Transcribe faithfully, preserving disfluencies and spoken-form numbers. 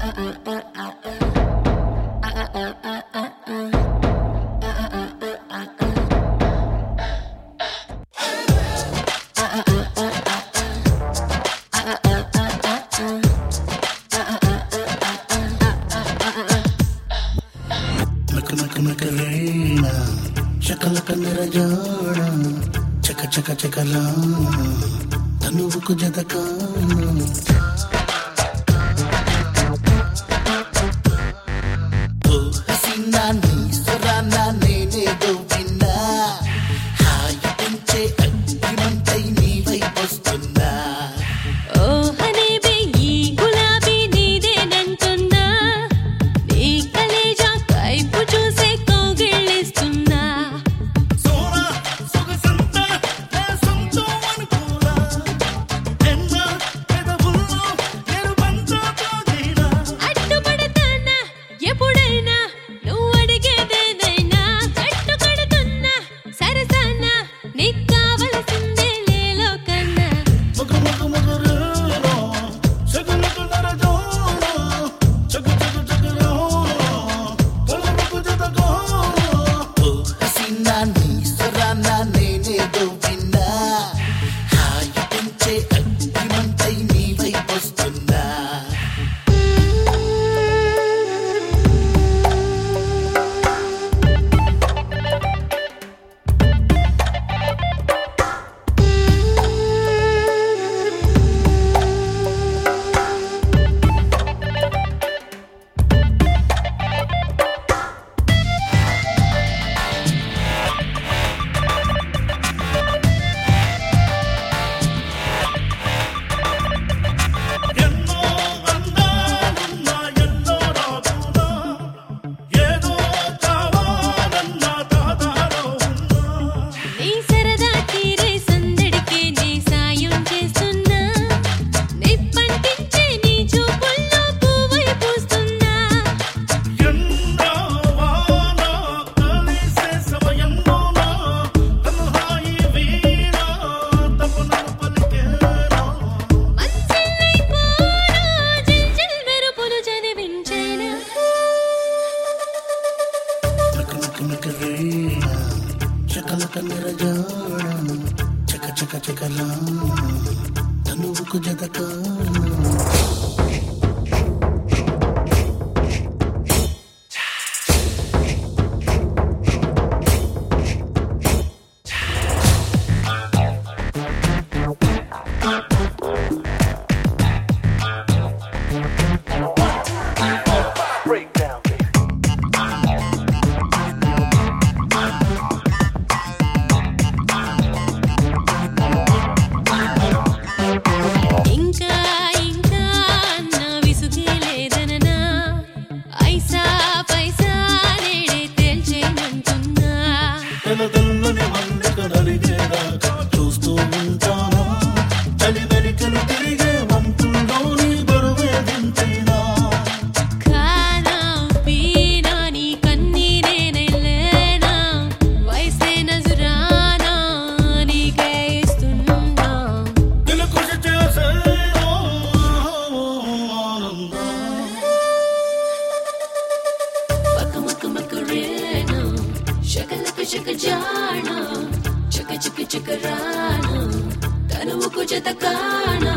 చకలక నిరజాడ చక చక చకలా తనువుకు జతకా ఓ హసీనా నీ సురానా నేనేదో విన్నా హాయి పెంచే అగ్గిమంటై నీ వైపు వస్తున్నా ఓ హనీబీ ఈ గులాబీ నీదేనంటున్నా నీ కలేజా కైపు చూసే కౌగిలిస్తున్నా సోనా సొగసంతా నా సొంతం అనుకోనా ఎన్న పెదవుల్లో ఎరుపంతా తాగినా అడ్డుపడతానా ఎప్పుడైనా నువ్వు అడిగేదేదైనా కట్టు కడుతున్నా సరసానా నీకు కావలసిందే లేలో కన్నా మగ మగ మగరేనా చకలక నిరజాడ చక చక చకలా తనువుకు జతకా ఓ హసీనా నీ సురానా నేనేదో విన్నా హాయి పెంచే అగ్గిమంటై నీ వైపు వస్తున్నా ఎన్నో అందాలున్నా ఎన్నో రాగునా ఏదో కావాలన్నా దాదాలో ఉన్నా నీ సరదా తీరే సందడికే నీ సాయం చేస్తున్నా నిప్పంటించే నీ చూపుల్లో పువ్వై పూస్తున్నా ఎండా వాన కలిసే సమయంలోన తన్హాయి వీణ తపనలు పలికేనా మంచిల్లైపోనా జిల్జిల్ మెరుపులు చదివించేనా నకనకనకరేనా చకలక నిరజాడ చక చక చకలా తనువుకు జతకా ఇంకా ఇంకా నా విసుగే లేదననా ఐసా పైసా నేడే తేల్చేయమంటున్నా తన తల్లని మండక నలిగేదాకా చూస్తూ ఉంటానా చలి వెలికలు తిరిగే వంతుల్లోని బరువే దించేనా ఖానా పీనా నీ కన్నీరే నెల్లేనా వయసే నజరానా నీకే ఇస్తున్నా దిల్ ఖుషి చేసేనా ఆనందం మక మక మక రేనా షకలక షక జానా చక చక చక రానా తనువుకు జత కానా